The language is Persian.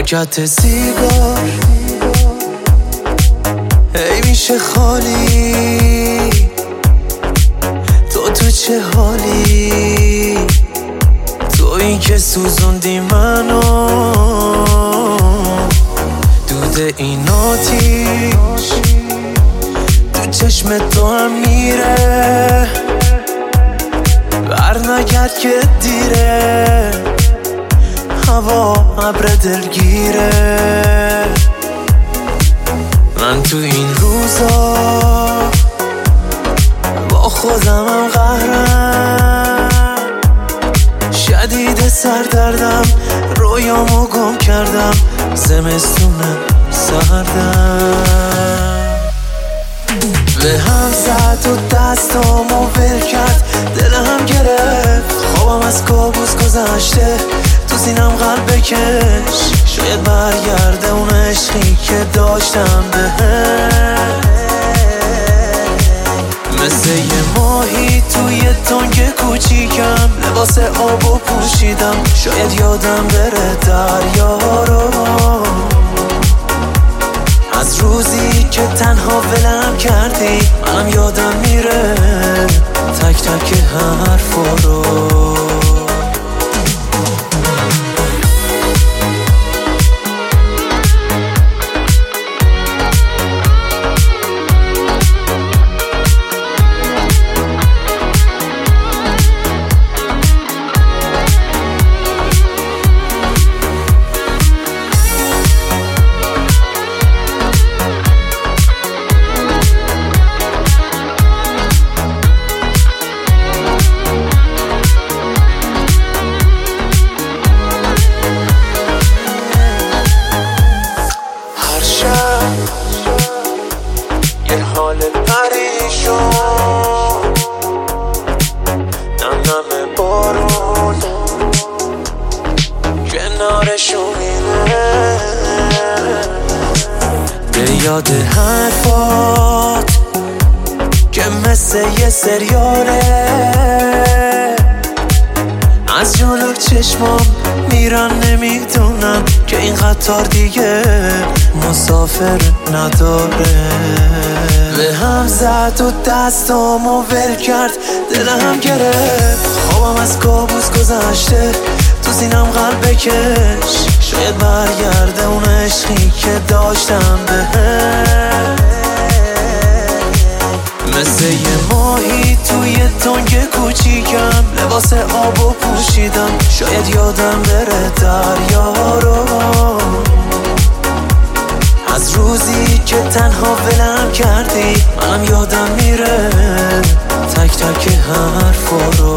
پاکت سیگار هی میشه خالی. تو چه حالی؟ تویی که سوزوندی منو. دود این آتیش تو چشم تو هم میره. برنگرد که دیره، هوا ابر دلگیره. من تو این روزا با خودمم قهرم. شدید سردردم، رویامو گم کردم. زمستونم سردم به هم زد و دستامو ول کرد. دلم گرفت، خوابم از کابوس گذشته. تو سینم قلب بکش، شاید برگرده اون عشقی که داشتم بهت. مثل یه ماهی توی تنگ کوچیکم، لباس آبو پوشیدم. شاید یادم بره دریا رو، از روزی که تنها ولم کردی. منم یادم میره تک تک حرفا رو. یه حال پریشون، نم بارون کنارشون میره. به یاد حرفات که مثل یه سریاله، از جلو چشمام میرن. نمیدونم که این قطار دیگه مسافر نداره. به هم زد و دستامو ول کرد. دلم گرفت، خوابم از کابوس گذشته. تو سینم قلب بکش، شاید برگرده اون عشقی که داشتم بهت. مثل یه ماهی توی تنگ کوچیکم، لباس آبو پوشیدم. شاید یادم بره دریا رو، از روزی که تنها ولم کردی. منم یادم میره تک تک حرفا رو.